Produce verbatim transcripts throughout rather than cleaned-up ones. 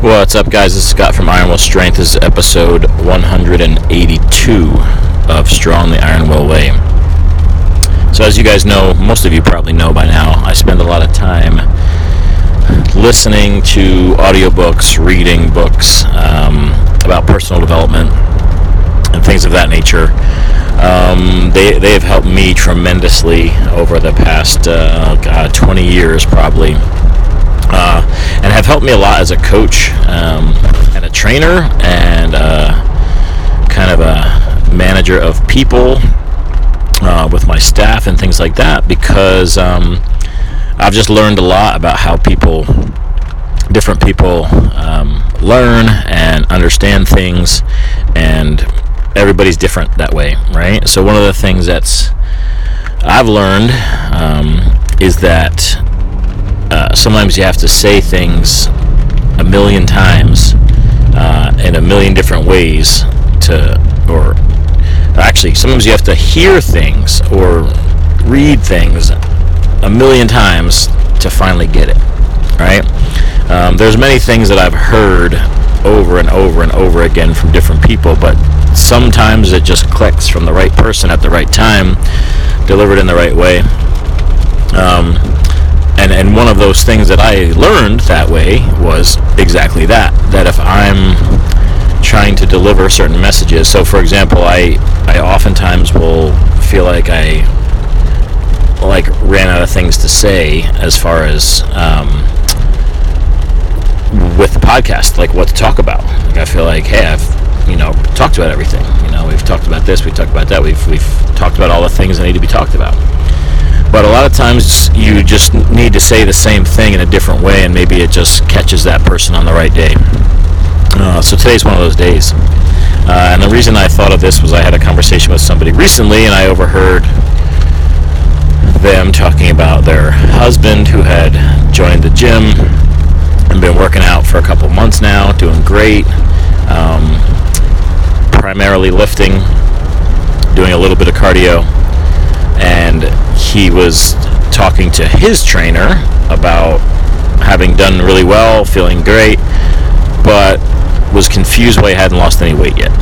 What's up, guys? This is Scott from Iron Will Strength. This is episode one eighty-two of Strong the Iron Will Way. So as you guys know, most of you probably know by now, I spend a lot of time listening to audiobooks, reading books um, about personal development and things of that nature. Um, they, they have helped me tremendously over the past uh, God, twenty years probably. Uh, and have helped me a lot as a coach um, and a trainer and uh, kind of a manager of people uh, with my staff and things like that, because um, I've just learned a lot about how people, different people um, learn and understand things, and everybody's different that way, right? So one of the things that's I've learned um, is that Uh, sometimes you have to say things a million times uh, in a million different ways to, or actually sometimes you have to hear things or read things a million times to finally get it, right? Um, there's many things that I've heard over and over and over again from different people, but sometimes it just clicks from the right person at the right time, delivered in the right way. Um, And, and one of those things that I learned that way was exactly that, that if I'm trying to deliver certain messages, so for example, I, I oftentimes will feel like I like ran out of things to say as far as um, with the podcast, like what to talk about. Like I feel like, hey, I've you know talked about everything. You know, we've talked about this, we've talked about that, we've we've talked about all the things that need to be talked about. But a lot of times you just need to say the same thing in a different way, and maybe it just catches that person on the right day. Uh, so today's one of those days. Uh, and the reason I thought of this was I had a conversation with somebody recently, and I overheard them talking about their husband who had joined the gym and been working out for a couple months now, doing great, um, primarily lifting, doing a little bit of cardio. And he was talking to his trainer about having done really well, feeling great, but was confused why he hadn't lost any weight yet.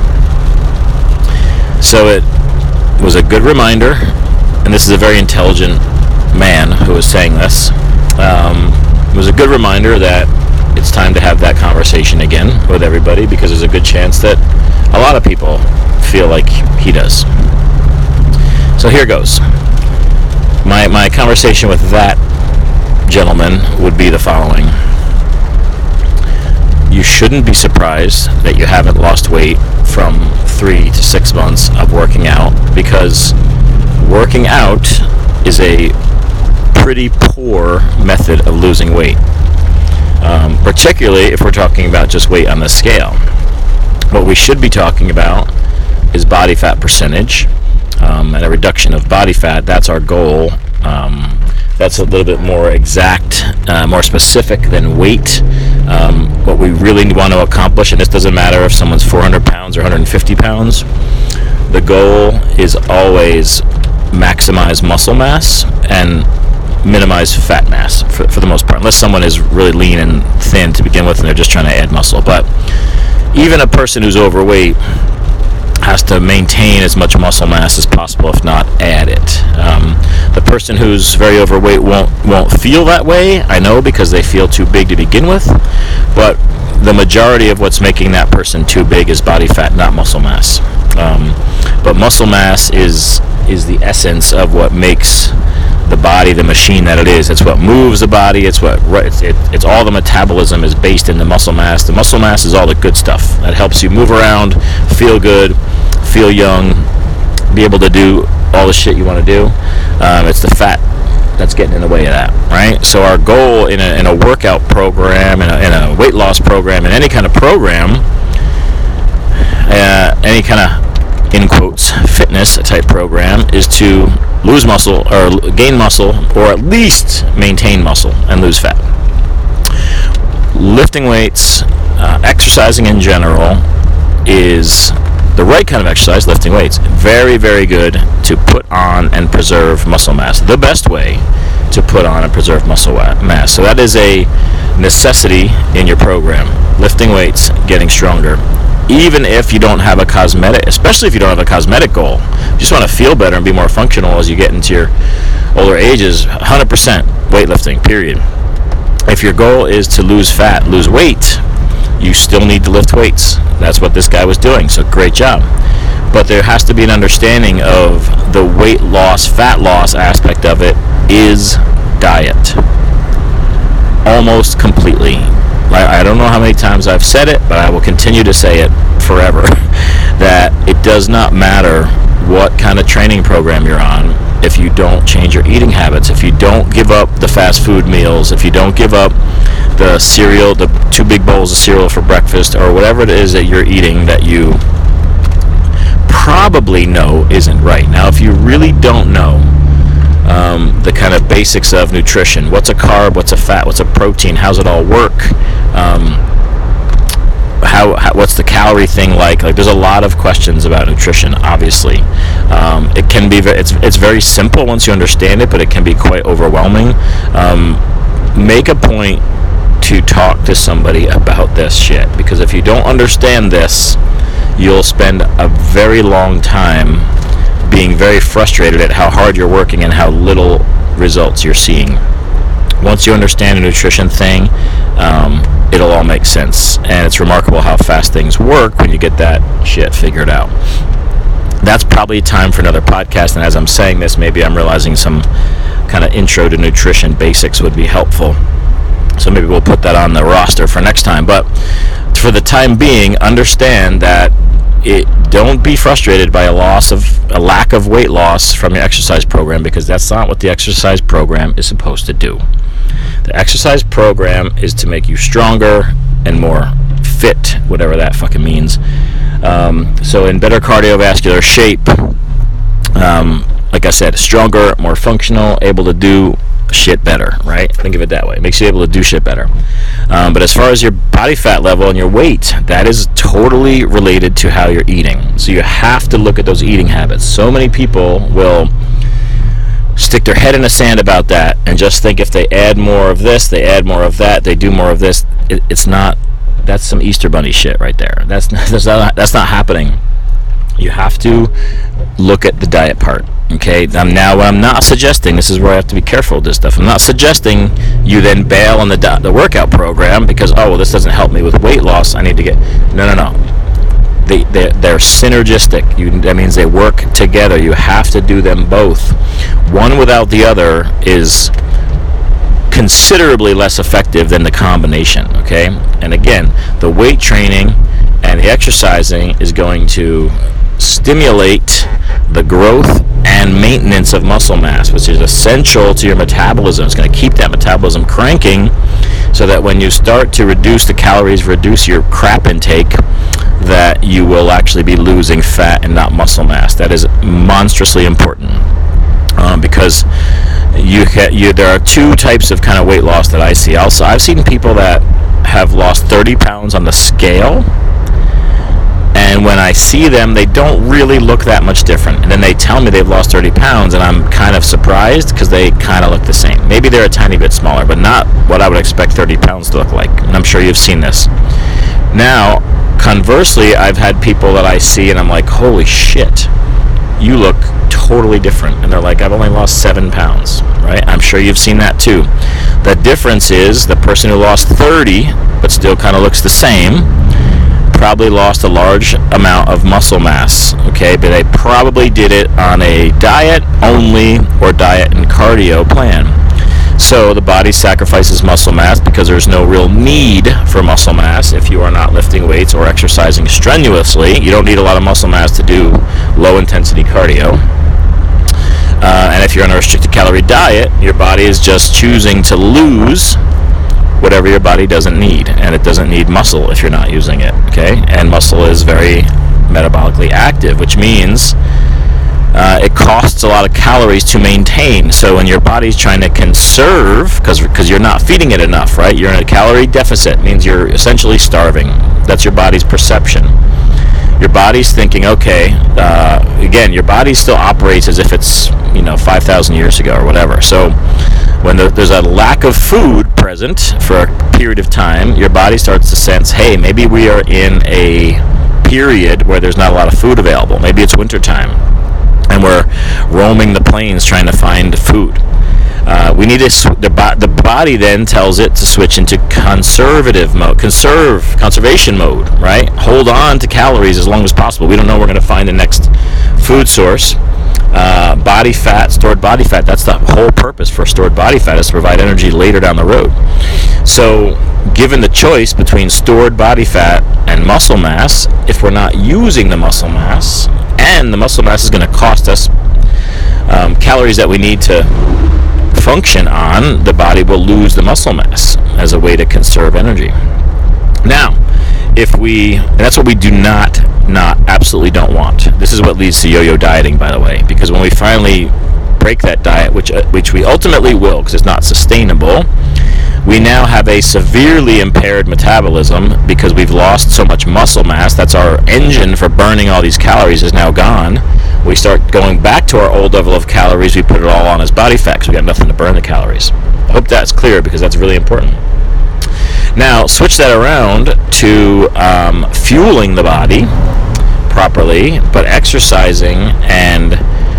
So it was a good reminder, and this is a very intelligent man who was saying this. Um, it was a good reminder that it's time to have that conversation again with everybody, because there's a good chance that a lot of people feel like he does. So here goes. My my conversation with that gentleman would be the following. You shouldn't be surprised that you haven't lost weight from three to six months of working out, because working out is a pretty poor method of losing weight, um, particularly if we're talking about just weight on the scale. What we should be talking about is body fat percentage. Um, and a reduction of body fat. That's our goal. Um, that's a little bit more exact, uh, more specific than weight. Um, what we really want to accomplish, and this doesn't matter if someone's four hundred pounds or one hundred fifty pounds, the goal is always maximize muscle mass and minimize fat mass for, for the most part, unless someone is really lean and thin to begin with and they're just trying to add muscle. But even a person who's overweight has to maintain as much muscle mass as possible, if not add it. Um, the person who's very overweight won't won't feel that way, I know, because they feel too big to begin with, but the majority of what's making that person too big is body fat, not muscle mass. Um, but muscle mass is is the essence of what makes the body the machine that it is. It's what moves the body. It's what it's, it, it's all the metabolism is based in the muscle mass. The muscle mass is all the good stuff that helps you move around, feel good, feel young, be able to do all the shit you want to do. Um, it's the fat that's getting in the way of that, right? So our goal in a, in a workout program, in a, in a weight loss program, in any kind of program, uh, any kind of, in quotes, fitness type program, is to lose muscle or gain muscle, or at least maintain muscle and lose fat. Lifting weights, uh, exercising in general, is the right kind of exercise. Lifting weights, very, very good to put on and preserve muscle mass. The best way to to put on and preserve muscle mass. So that is a necessity in your program. Lifting weights, getting stronger. Even if you don't have a cosmetic, especially if you don't have a cosmetic goal, you just want to feel better and be more functional as you get into your older ages, one hundred percent weightlifting, period. If your goal is to lose fat, lose weight, you still need to lift weights. That's what this guy was doing, so great job. But there has to be an understanding of the weight loss, fat loss aspect of it is diet. Almost completely. I don't know how many times I've said it, but I will continue to say it forever, that it does not matter what kind of training program you're on if you don't change your eating habits, if you don't give up the fast food meals, if you don't give up the cereal, the two big bowls of cereal for breakfast, or whatever it is that you're eating that you probably know isn't right. Now, if you really don't know um, the kind of basics of nutrition, what's a carb, what's a fat, what's a protein, how's it all work, um, how, how what's the calorie thing like? Like, there's a lot of questions about nutrition. Obviously, um, it can be very, it's it's very simple once you understand it, but it can be quite overwhelming. Um, make a point to talk to somebody about this shit, because if you don't understand this, you'll spend a very long time being very frustrated at how hard you're working and how little results you're seeing. Once you understand the nutrition thing, um, it'll all make sense. And it's remarkable how fast things work when you get that shit figured out. That's probably time for another podcast, and as I'm saying this, maybe I'm realizing some kind of intro to nutrition basics would be helpful. So maybe we'll put that on the roster for next time. But for the time being, understand that it don't be frustrated by a loss of a lack of weight loss from your exercise program, because that's not what the exercise program is supposed to do. The exercise program is to make you stronger and more fit, whatever that fucking means. Um, so in better cardiovascular shape, um, like I said, stronger, more functional, able to do shit better, right? Think of it that way. It makes you able to do shit better. Um, but as far as your body fat level and your weight, that is totally related to how you're eating. So you have to look at those eating habits. So many people will stick their head in the sand about that and just think if they add more of this, they add more of that, they do more of this. It, it's not, that's some Easter Bunny shit right there. That's not, that's not, that's not happening. You have to look at the diet part. Okay, um, now what I'm not suggesting, this is where I have to be careful with this stuff, I'm not suggesting you then bail on the di- the workout program because, oh, well, this doesn't help me with weight loss, I need to get, no, no, no. They, they're, they're synergistic. You, that means they work together. You have to do them both. One without the other is considerably less effective than the combination, okay? And again, the weight training and the exercising is going to stimulate the growth and maintenance of muscle mass, which is essential to your metabolism. It's going to keep that metabolism cranking so that when you start to reduce the calories, reduce your crap intake, that you will actually be losing fat and not muscle mass. That is monstrously important um, because you, ha- you there are two types of kind of weight loss that I see. Also, I've seen people that have lost thirty pounds on the scale, and when I see them, they don't really look that much different. And then they tell me they've lost thirty pounds, and I'm kind of surprised because they kind of look the same. Maybe they're a tiny bit smaller, but not what I would expect thirty pounds to look like. And I'm sure you've seen this. Now, conversely, I've had people that I see, and I'm like, holy shit, you look totally different. And they're like, I've only lost seven pounds, right? I'm sure you've seen that too. The difference is the person who lost thirty, but still kind of looks the same, probably lost a large amount of muscle mass, okay? But they probably did it on a diet only or diet and cardio plan. So the body sacrifices muscle mass because there's no real need for muscle mass if you are not lifting weights or exercising strenuously. You don't need a lot of muscle mass to do low-intensity cardio. Uh, and if you're on a restricted calorie diet, your body is just choosing to lose whatever your body doesn't need, and it doesn't need muscle if you're not using it, okay? And muscle is very metabolically active, which means uh, it costs a lot of calories to maintain. So when your body's trying to conserve, because because you're not feeding it enough, right? You're in a calorie deficit, means you're essentially starving. That's your body's perception. your body's thinking, okay, uh, again, your body still operates as if it's, you know, five thousand years ago or whatever. So when the, there's a lack of food present for a period of time, your body starts to sense, hey, maybe we are in a period where there's not a lot of food available. Maybe it's wintertime, and we're roaming the plains trying to find food. Uh, we need to sw- the, bo- the body then tells it to switch into conservative mode, conserve, conservation mode, right? Hold on to calories as long as possible. We don't know we're going to find the next food source. Uh, body fat, stored body fat, that's the whole purpose for stored body fat, is to provide energy later down the road. So given the choice between stored body fat and muscle mass, if we're not using the muscle mass, and the muscle mass is going to cost us um, calories that we need to function on, the body will lose the muscle mass as a way to conserve energy. Now, if we, and that's what we do not, not, absolutely don't want. This is what leads to yo-yo dieting, by the way, because when we finally break that diet, which uh, which we ultimately will, because it's not sustainable, we now have a severely impaired metabolism because we've lost so much muscle mass. That's our engine for burning all these calories is now gone. We start going back to our old level of calories. We put it all on as body fat because we got nothing to burn the calories. I hope that's clear because that's really important. Now, switch that around to um, fueling the body properly, but exercising and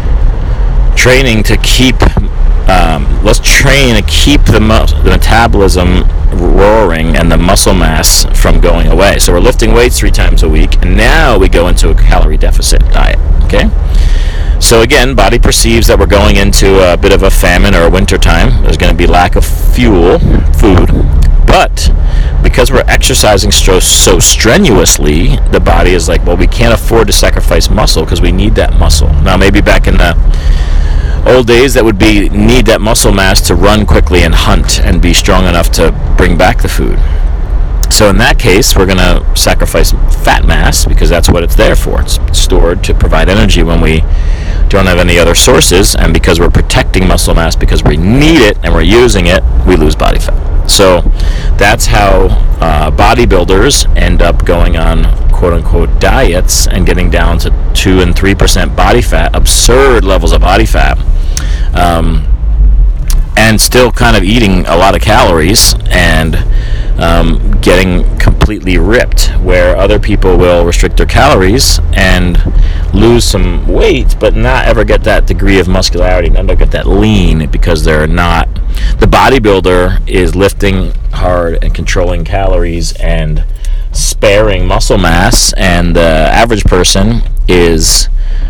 training to keep, um, let's train to keep the, mus- the metabolism roaring and the muscle mass from going away. So we're lifting weights three times a week, and now we go into a calorie deficit diet, okay? So again, body perceives that we're going into a bit of a famine or a winter time. There's going to be lack of fuel, food, but because we're exercising so, so strenuously, the body is like, well, we can't afford to sacrifice muscle because we need that muscle. Now, maybe back in the old days, that would be need that muscle mass to run quickly and hunt and be strong enough to bring back the food. So in that case, we're going to sacrifice fat mass because that's what it's there for. It's stored to provide energy when we don't have any other sources, and because we're protecting muscle mass because we need it and we're using it, we lose body fat. So that's how uh, bodybuilders end up going on quote-unquote diets and getting down to two and three percent body fat, absurd levels of body fat, um, and still kind of eating a lot of calories and um, getting completely ripped, where other people will restrict their calories and lose some weight but not ever get that degree of muscularity, not ever get that lean, because they're not, the bodybuilder is lifting hard and controlling calories and sparing muscle mass, and the average person is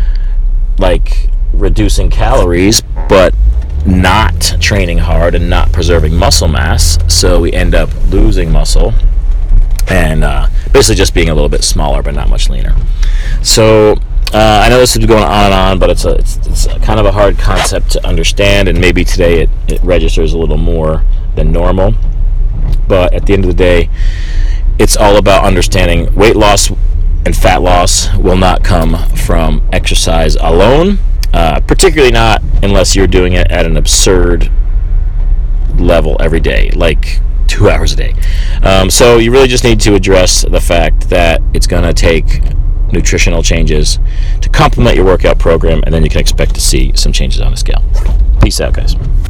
like reducing calories but not training hard and not preserving muscle mass, so we end up losing muscle and uh, basically just being a little bit smaller but not much leaner. So uh, I know this is going on and on, but it's a, it's, it's a kind of a hard concept to understand, and maybe today it, it registers a little more than normal. But at the end of the day, it's all about understanding weight loss and fat loss will not come from exercise alone, uh, particularly not unless you're doing it at an absurd level every day, like two hours a day. Um, so you really just need to address the fact that it's going to take nutritional changes to complement your workout program, and then you can expect to see some changes on the scale. Peace out, guys.